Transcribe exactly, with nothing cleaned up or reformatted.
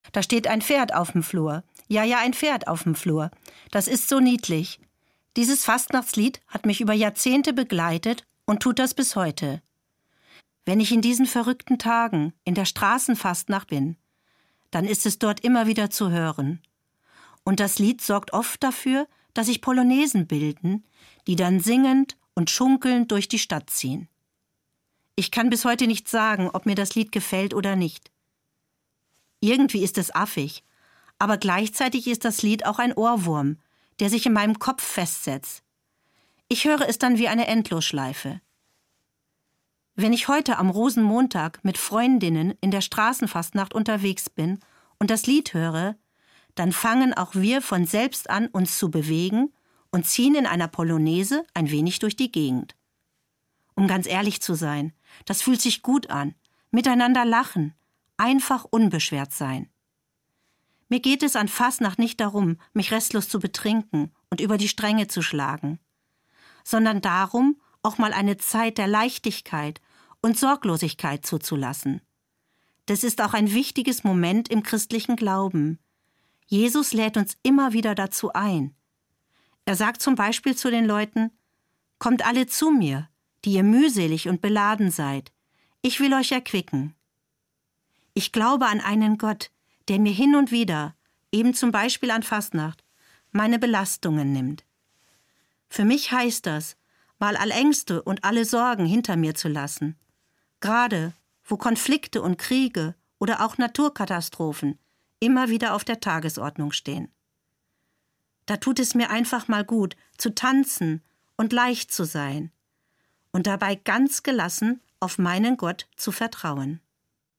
Da steht ein Pferd auf dem Flur. Ja, ja, ein Pferd auf dem Flur. Das ist so niedlich. Dieses Fastnachtslied hat mich über Jahrzehnte begleitet und tut das bis heute. Wenn ich in diesen verrückten Tagen in der Straßenfastnacht bin, dann ist es dort immer wieder zu hören. Und das Lied sorgt oft dafür, dass sich Polonaisen bilden, die dann singend und schunkelnd durch die Stadt ziehen. Ich kann bis heute nicht sagen, ob mir das Lied gefällt oder nicht. Irgendwie ist es affig, aber gleichzeitig ist das Lied auch ein Ohrwurm, der sich in meinem Kopf festsetzt. Ich höre es dann wie eine Endlosschleife. Wenn ich heute am Rosenmontag mit Freundinnen in der Straßenfastnacht unterwegs bin und das Lied höre, dann fangen auch wir von selbst an, uns zu bewegen und ziehen in einer Polonaise ein wenig durch die Gegend. Um ganz ehrlich zu sein, das fühlt sich gut an, miteinander lachen, einfach unbeschwert sein. Mir geht es an Fastnacht nicht darum, mich restlos zu betrinken und über die Stränge zu schlagen, sondern darum, auch mal eine Zeit der Leichtigkeit und Sorglosigkeit zuzulassen. Das ist auch ein wichtiges Moment im christlichen Glauben. Jesus lädt uns immer wieder dazu ein. Er sagt zum Beispiel zu den Leuten: Kommt alle zu mir, die ihr mühselig und beladen seid. Ich will euch erquicken. Ich glaube an einen Gott, der mir hin und wieder, eben zum Beispiel an Fastnacht, meine Belastungen nimmt. Für mich heißt das, mal alle Ängste und alle Sorgen hinter mir zu lassen. Gerade, wo Konflikte und Kriege oder auch Naturkatastrophen immer wieder auf der Tagesordnung stehen. Da tut es mir einfach mal gut, zu tanzen und leicht zu sein und dabei ganz gelassen auf meinen Gott zu vertrauen.